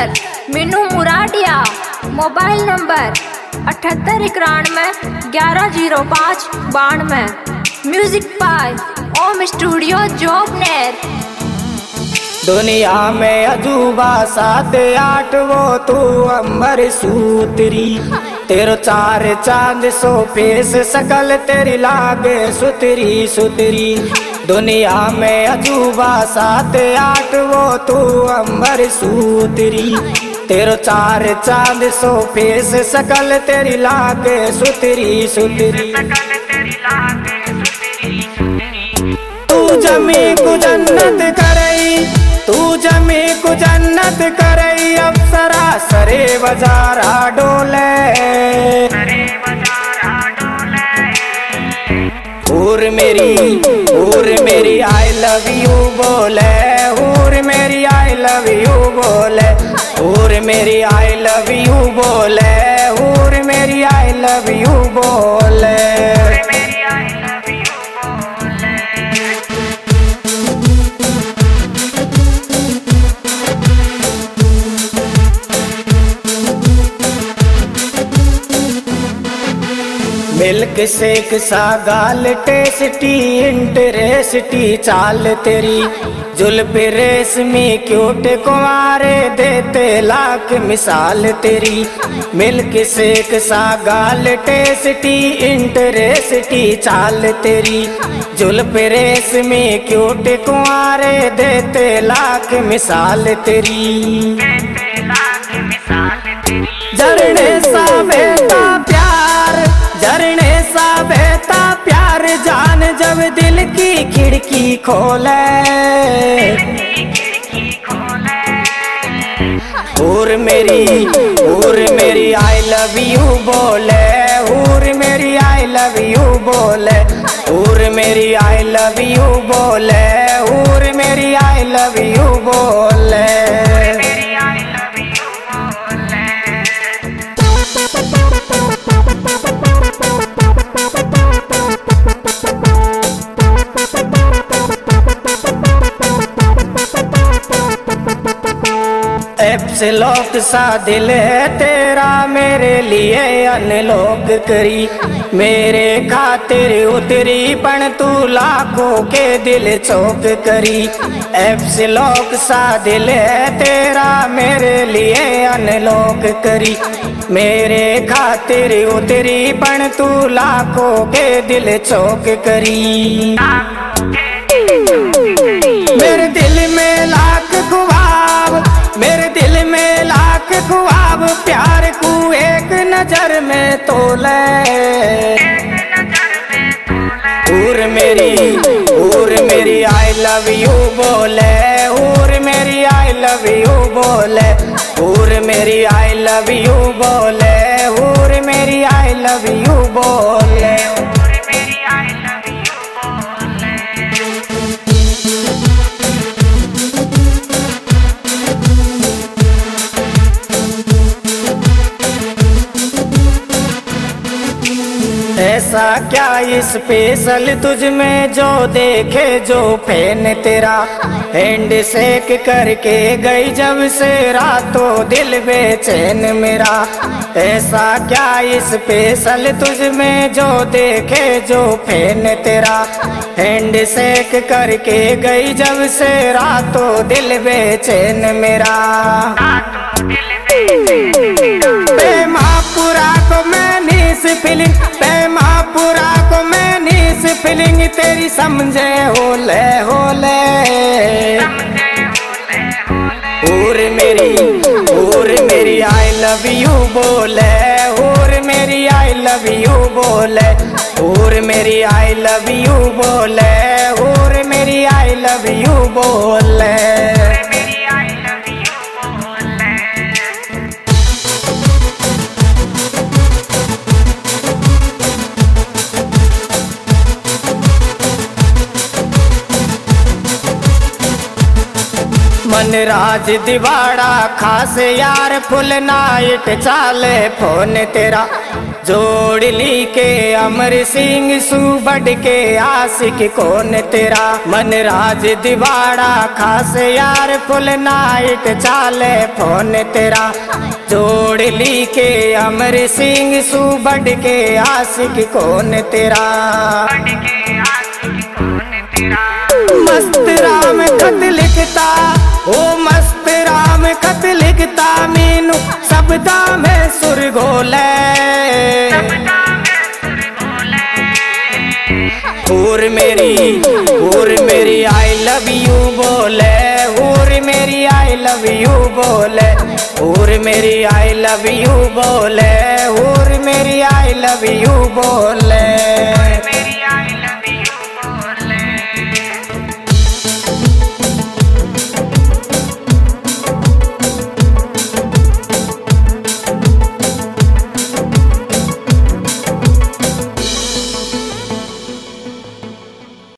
Singer Meenu Muradiya. Mobile number 7891110592। Music by Om studio Jobner. दुनिया में अजूबा 7-8 वो तू अंबर सूतरी, तेरो 4 चांद सो फेस सकल तेरी लागे सुतरी सुतरी। दुनिया में अजूबा 7-8 वो तू अंबर सूतरी, तेरो 4 चांद सो फेस सकल तेरी लागे सुतरी सुतरी। तू जमी को जन्नत करई, तू जमी को जन्नत करई, अप्सरा सरे बजारा डोले। हूर मेरी आई लव यू बोले, हूर मेरी आई लव यू बोले, हूर मेरी आई लव यू बोले, हूर मेरी आई लव यू बोले। मिल्क शेक सा गाल टेस्टी इंटरेस्टी चाल तेरी, जुल्फ रेशमी क्यूट कुंवारे देते लाख मिसाल तेरी। मिल्क शेक सा गाल टेस्टी इंटरेस्टी चाल तेरी, जुल्फ रेशमी क्यूट कुंवारे देते लाख मिसाल तेरी। झरने सा बहता प्यार, झरने सा बहता प्यार, जान जब दिल की खिड़की खोले। हूर मेरी आई लव यू बोले, हूर मेरी आई लव यू बोले, हूर मेरी आई लव यू बोले, हूर मेरी आई लव यू बोले। एप्सिलॉक सा दिल है तेरा, मेरे लिए अनलॉक करी, मेरे खातिर उतरी पण तू लाखों के दिल चौक करी। एप्सिलॉक सा दिल है तेरा, मेरे लिए अनलॉक करी, मेरे खातिर उतरी पण तू लाखों के दिल चौक करी। मेरे दिल में लाख ख्वाब, मेरे दिल में लाख ख्वाब, प्यार को एक नजर में तोले। हूर मेरी आई लव यू बोले, हूर मेरी आई लव यू बोले, हूर मेरी आई लव यू बोले, हूर मेरी आई लव यू बोले। ऐसा क्या स्पेशल तुझ में जो देखे जो फैन तेरा, हैंड शेक करके गई जब से रातों दिल बेचैन मेरा। ऐसा क्या स्पेशल तुझ में जो देखे जो फैन तेरा, हैंड शेक करके गई जब से रातों दिल बेचैन मेरा। बेमापुरा को मैंने फीलिंग, बेमापुरा को मैंने फीलिंग, तेरी समझे होले होले। हूर मेरी आई लव यू बोले, हूर मेरी आई लव यू बोले, हूर मेरी आई लव यू बोले, हूर मेरी आई लव यू बोले। मन राज दिवाड़ा खास यार, फुल नाइट चाले फोन तेरा, जोड़ ली के अमर सिंह सुबड़ के आशिक कौन तेरा मन राज दिवाड़ा खास यार फुल नाइट चाले फोन तेरा जोड़ ली के अमर सिंह सुबड़ के आशिक कौन तेरा मस्त राम खत लिखता ओ मस्त राम खत लिखता मीनू शब्दा में सुर घोले और मेरी आई लव यू बोले और मेरी आई लव यू बोले और मेरी आई लव यू बोले और मेरी आई लव यू बोले।